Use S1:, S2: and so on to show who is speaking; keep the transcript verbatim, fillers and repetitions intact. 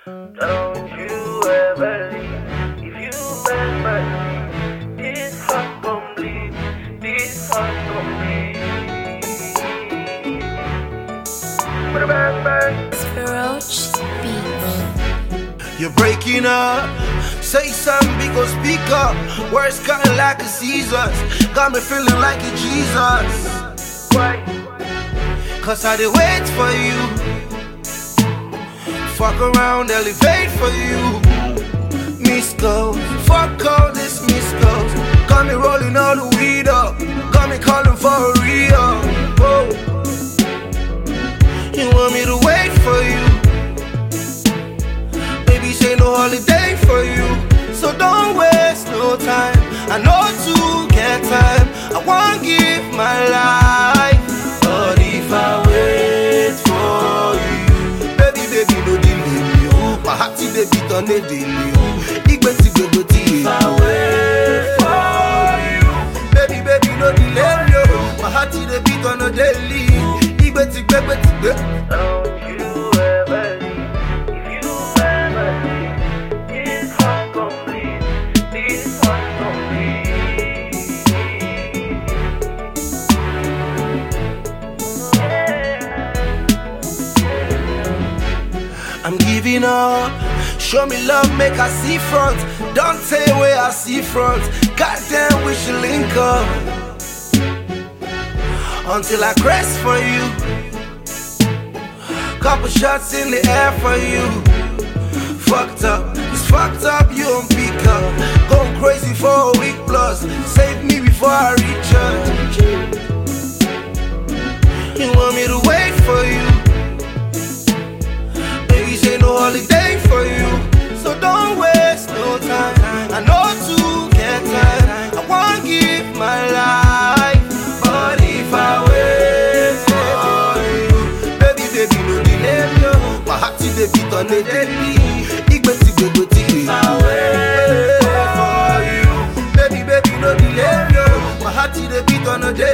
S1: Don't you ever leave. If you bend my knee, this heart complete, this heart complete. Bang, bang.
S2: Feroce Beats.
S3: You're breaking up. Say something because speak up. Words cutting like a Caesars. Got me feeling like a Jesus.
S1: Why?
S3: Cause I did wait for you. Fuck around, elevate for you. Miss goes, fuck all this miss goes. Got me rolling all the weed up. Got me calling for a real. Oh. You want me to wait for you. Baby, say no holiday for you. So don't waste no time. I know to get time. I won't give my life. But if I wait for you, baby, baby, no delay me. Oh. My heart is the beat on the daily. If I wait for you, baby, baby, no delay me. Oh. My heart is the beat on the daily.
S1: Don't you ever leave. If you ever leave, this heart complete, this heart complete. Yeah.
S3: I'm giving up. Show me love, make I see front. Don't tell where I see front. Goddamn, we should link up until I crest for you. Couple shots in the air for you. Fucked up, it's fucked up, you don't pick up. Going crazy for a week plus. Save me before I reach her. You want me to wait for you. Baby, say no holiday for you. So don't waste no time. I know to get time. I won't give my life. But if I wait for you, baby, baby, no delay me. My heart is the beat on the daily. If I wait for you, baby, baby, no delay me. My heart is the beat on the daily.